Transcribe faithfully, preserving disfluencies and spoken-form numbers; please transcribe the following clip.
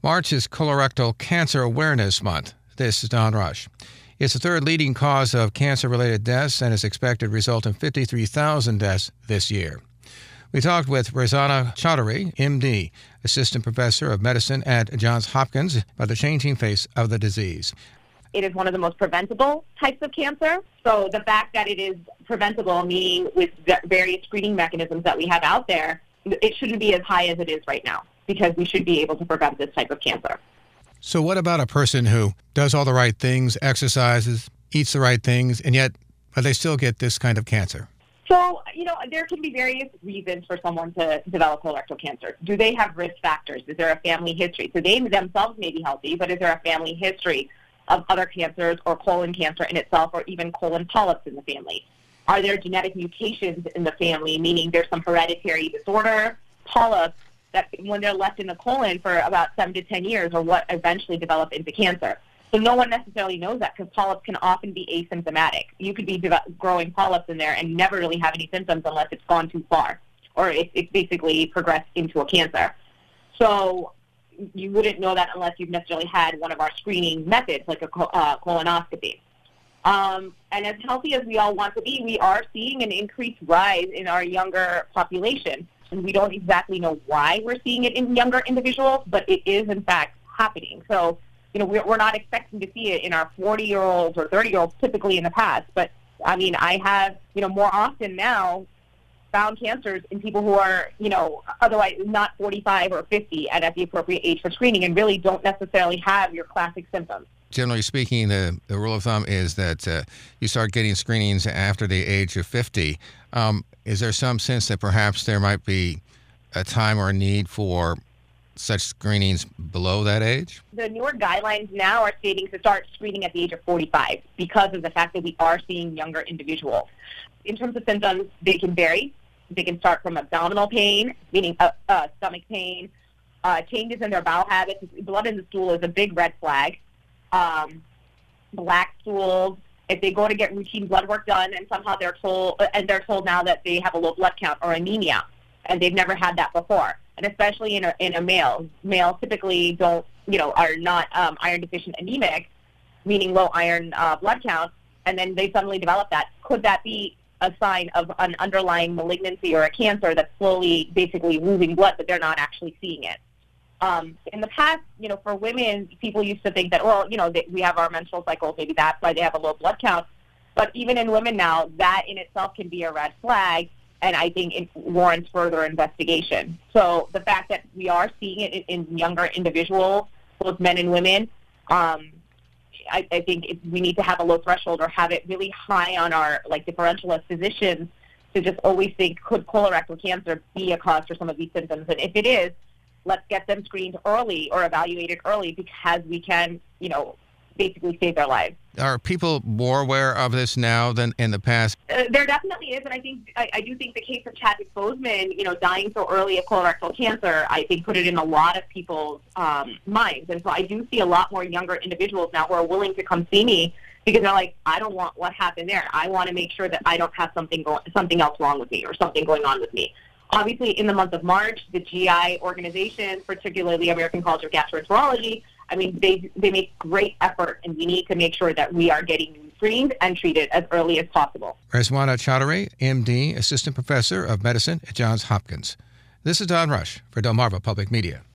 March is Colorectal Cancer Awareness Month. This is Don Rush. It's the third leading cause of cancer-related deaths and is expected to result in fifty-three thousand deaths this year. We talked with Rezana Chaudhary, M D, Assistant Professor of Medicine at Johns Hopkins, about the changing face of the disease. It is one of the most preventable types of cancer. So the fact that it is preventable, meaning with various screening mechanisms that we have out there, it shouldn't be as high as it is right now, because we should be able to prevent this type of cancer. So what about a person who does all the right things, exercises, eats the right things, and yet but they still get this kind of cancer? So, you know, there can be various reasons for someone to develop colorectal cancer. Do they have risk factors? Is there a family history? So they themselves may be healthy, but is there a family history of other cancers or colon cancer in itself, or even colon polyps in the family? Are there genetic mutations in the family, meaning there's some hereditary disorder, polyps, that when they're left in the colon for about seven to ten years are what eventually develop into cancer. So no one necessarily knows that, because polyps can often be asymptomatic. You could be de- growing polyps in there and never really have any symptoms unless it's gone too far, or it, it basically progressed into a cancer. So you wouldn't know that unless you've necessarily had one of our screening methods, like a co- uh, colonoscopy. Um, and as healthy as we all want to be, we are seeing an increased rise in our younger population. And we don't exactly know why we're seeing it in younger individuals, but it is, in fact, happening. So, you know, we're, we're not expecting to see it in our forty-year-olds or thirty-year-olds typically in the past. But, I mean, I have, you know, more often now found cancers in people who are, you know, otherwise not forty-five or fifty and at the appropriate age for screening, and really don't necessarily have your classic symptoms. Generally speaking, the, the rule of thumb is that uh, you start getting screenings after the age of fifty. Um, is there some sense that perhaps there might be a time or a need for such screenings below that age? The newer guidelines now are stating to start screening at the age of forty-five because of the fact that we are seeing younger individuals. In terms of symptoms, they can vary. They can start from abdominal pain, meaning uh, uh, stomach pain, uh, changes in their bowel habits. Blood in the stool is a big red flag. Um, black stools. If they go to get routine blood work done and somehow they're told, and they're told now that they have a low blood count or anemia, and they've never had that before, and especially in a in a male, males typically don't, you know, are not um, iron deficient anemic, meaning low iron uh, blood count, and then they suddenly develop that. Could that be a sign of an underlying malignancy or a cancer that's slowly, basically losing blood, but they're not actually seeing it? Um, in the past, you know, for women, people used to think that, well, you know, they, we have our menstrual cycles, maybe that's why they have a low blood count. But even in women now, that in itself can be a red flag, and I think it warrants further investigation. So the fact that we are seeing it in, in younger individuals, both men and women, um, I, I think it, we need to have a low threshold or have it really high on our, like, differential as physicians to just always think, could colorectal cancer be a cause for some of these symptoms? And if it is, let's get them screened early or evaluated early, because we can, you know, basically save their lives. Are people more aware of this now than in the past? Uh, there definitely is, and I think I, I do think the case of Chadwick Boseman, you know, dying so early of colorectal cancer, I think put it in a lot of people's um, minds. And so I do see a lot more younger individuals now who are willing to come see me because they're like, I don't want what happened there. I want to make sure that I don't have something go- something else wrong with me or something going on with me. Obviously, in the month of March, the G I organizations, particularly American College of Gastroenterology, I mean, they they make great effort, and we need to make sure that we are getting screened and treated as early as possible. Rezana Chaudhary, M D, Assistant Professor of Medicine at Johns Hopkins. This is Don Rush for Delmarva Public Media.